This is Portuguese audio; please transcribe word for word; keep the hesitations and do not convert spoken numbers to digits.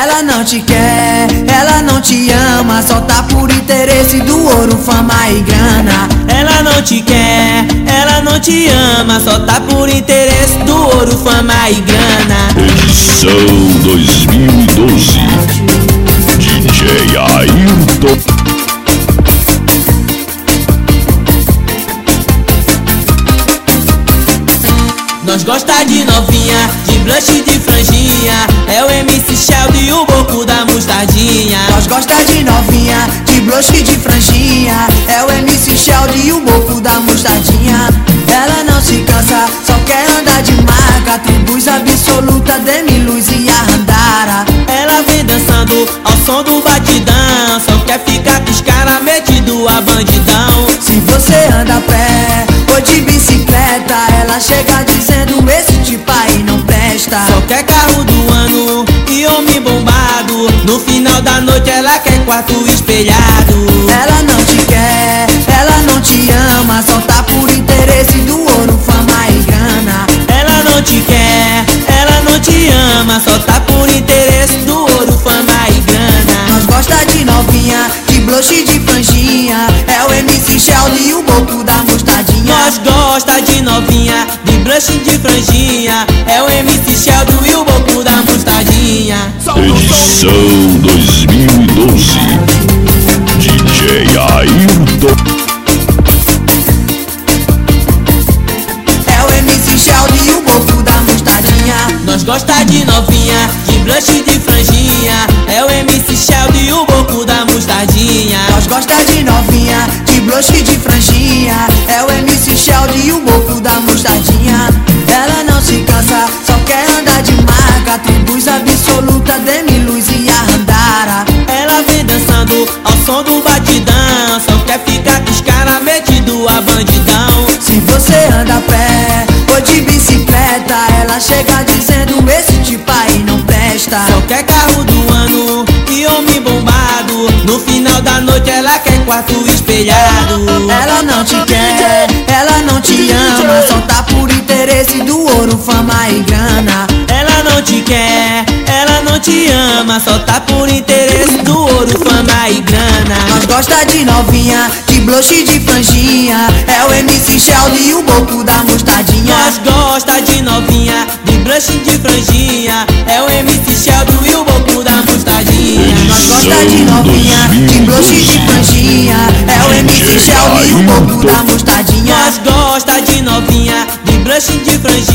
Ela não te quer, ela não te ama, só tá por interesse do ouro, fama e grana. Ela não te quer, ela não te ama, só tá por interesse do ouro, fama e grana. Edição dois mil e doze, D J Ayrton. Nós gosta de novinha, de blush e de franjinha, é o M C Sheldon e o boco da mostardinha. Nós gosta de novinha, de blush e de franjinha, é o M C Sheldon e o boco da mostardinha. Ela não se cansa, só quer andar de marca, tribus absoluta, Demi Luz e a Randara. Ela vem dançando ao som do batidão, só quer ficar com os caras metido a bandidão. Se você anda a pé ou de bicicleta, ela chega dizendo esse tipo aí não presta. Só quer carro do ano e homem bombado, no final da noite ela quer quarto espelhado. Ela não te quer, ela não te ama, só tá por interesse do ouro, fama e grana. Ela não te quer, ela não te ama, só tá por interesse do ouro, fama e grana. Nós gosta de novinha, de blush e de franjinha, é o M C Sheldon e o boco da mostardinha. Nós gosta de novinha, de blush e de franjinha, é o M C Sheldon e o boco da mostardinha. Edição dois mil e doze, D J Ayrton. É o M C Sheldon e o boco da mostardinha. Nós gosta de novinha, de blush e de franjinha, é o M C Sheldon e o boco da mostardinha. Nós gosta de novinha, de blush e de franjinha, é o M C Sheldon e o boco da mostardinha. Ela não se cansa, só quer andar de marca, tribus absoluta, Demi Luz e a Randara. Ela vem dançando ao som do batidão, só quer ficar com os caras metido a bandidão. Se você anda a pé ou de bicicleta, ela chega dizendo esse tipo aí não presta. Só quer carro do ano e homem bombado, no final da noite ela quer quarto espelhado. Ela não te quer, ela não te ama, só tá por interesse do ouro, fama e grana. Ela não te quer, ela não te ama, só tá por interesse do ouro, fama e grana. Nós gosta de novinha, de blush e de franjinha, é o M C Sheldon e o boco da mostardinha. Nós gosta de novinha, de blush e de franjinha, é o M C Sheldon e o boco da mostardinha. Nós gosta de novinha, de blush e de franjinha, é o M C Sheldon e o boco da mostardinha. Nós gosta de novinha, de blush e de franjinha,